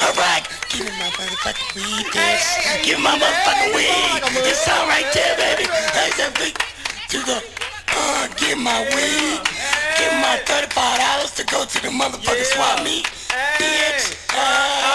Alright, give me my motherfucking weed, bitch. Give me my motherfucking weed. It's all right there, baby. Hey, that big to the give my weed. Give my $35 to go to the motherfucking swap meet. Bitch.